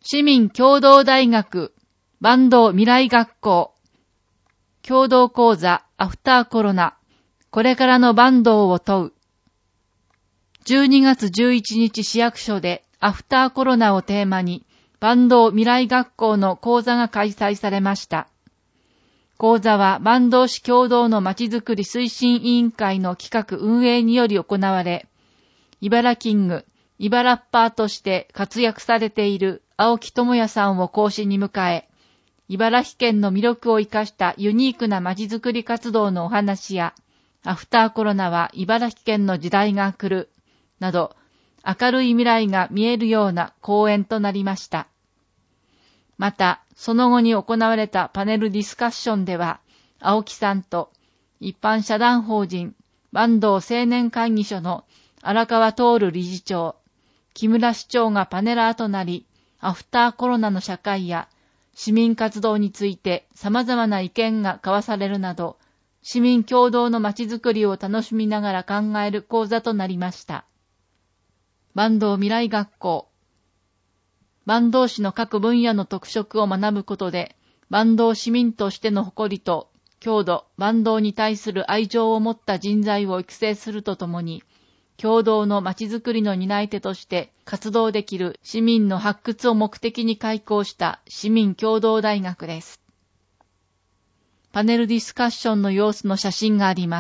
市民共同大学坂東未来学校共同講座アフターコロナこれからの坂東を問う。12月11日市役所でアフターコロナをテーマに坂東未来学校の講座が開催されました。講座は坂東市共同のまちづくり推進委員会の企画運営により行われ、茨キング、茨ッパーとして活躍されている青木智也さんを講師に迎え、茨城県の魅力を生かしたユニークなまちづくり活動のお話や、アフターコロナは茨城県の時代が来る、など、明るい未来が見えるような講演となりました。また、その後に行われたパネルディスカッションでは、青木さんと一般社団法人坂東青年会議所の荒川徹理事長、木村市長がパネラーとなり、アフターコロナの社会や市民活動について様々な意見が交わされるなど、市民共同のまちづくりを楽しみながら考える講座となりました。坂東未来学校坂東市の各分野の特色を学ぶことで、坂東市民としての誇りと郷土、坂東に対する愛情を持った人材を育成するとともに、共同のまちづくりの担い手として活動できる市民の発掘を目的に開校した市民共同大学です。パネルディスカッションの様子の写真があります。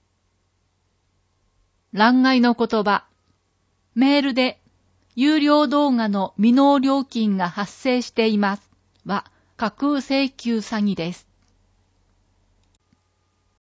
欄外の言葉。メールで有料動画の未納料金が発生していますは架空請求詐欺です。